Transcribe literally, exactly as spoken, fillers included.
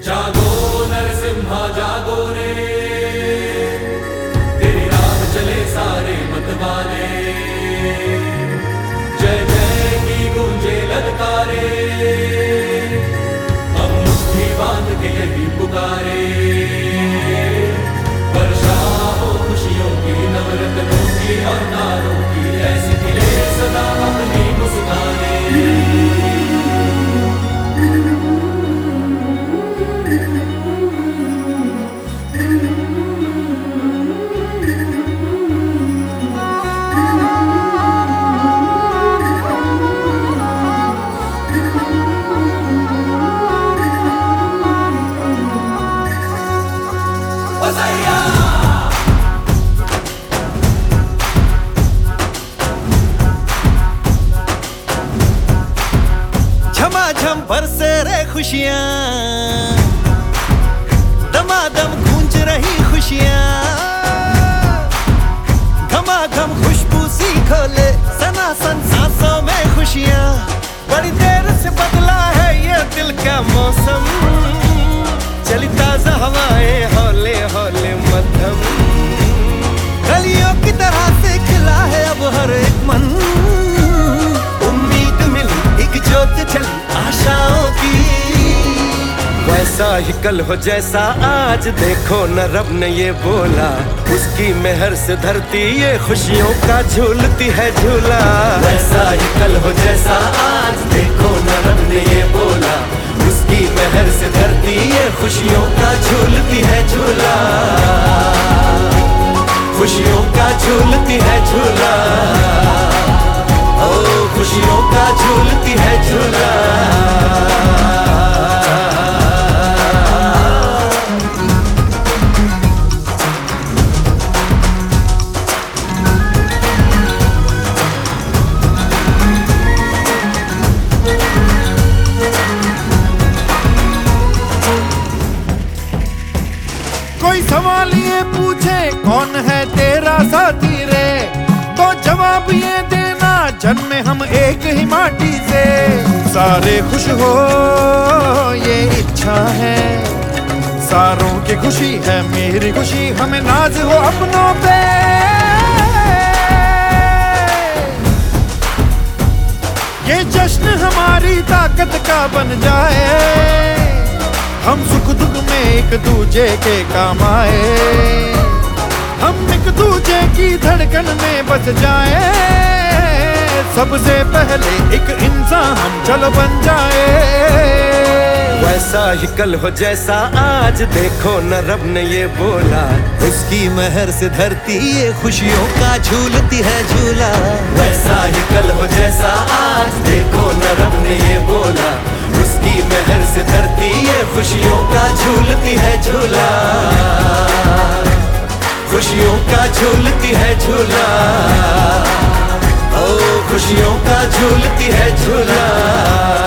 जागो नरसिम्हा जागो रे, तेरी राह चले सारे मतवाले। जय जय की गूंजे ललकारे, हम मुट्ठी बांध के यही पुकारे। वर्षा हो खुशियों की, नवरत्नों की और नारों की, ऐसी खिले सदा अपनी मुस्काने। झमाझम बरसे रे खुशियाँ, दमादम गूंज रही खुशियाँ। घमाघम खुशबू सी खोले सनासन सांसों में खुशियाँ। बड़ी देर से बदला है ये दिल का मौसम, चली ताजा हवाएं हौले हौले मध्यम। गलियों की तरह से खिला है अब हर एक मन, उम्मीद मिली एक जोत चली आशाओं की। वैसा ही कल हो जैसा आज, देखो न रब ने ये बोला। उसकी मेहर से धरती ये खुशियों का झूलती है झूला। वैसा ही कल हो जैसा आज, देखो न रब ने ये बोला। उसकी मेहर से धरती ये खुशियों का झूलती है झूला। खुशियों का झूलती है झूला, ओ खुशियों का झूलती है झूला। कोई सवाल ये पूछे कौन है तेरा साथी रे, तो जवाब ये देना जन्मे हम एक ही माटी से। सारे खुश हो ये इच्छा है, सारों की खुशी है मेरी खुशी। हमें नाज हो अपनों पे, ये जश्न हमारी ताकत का बन जाए। हम सुख दुख में एक दूजे के काम आए, हम एक दूजे की धड़कन में बस जाए। सबसे पहले एक इंसान हम चलो बन जाए। वैसा ही कल हो जैसा आज, देखो न रब ने ये बोला। उसकी मेहर से धरती ये खुशियों का झूलती है झूला। वैसा ही कल हो जैसा आज, देखो न रब ने ये बोला। उसकी मेहर से धरती ये खुशियों का झूलती है झूला। खुशियों का झूलती है झूला, ओ खुशियों का झूलती है झूला।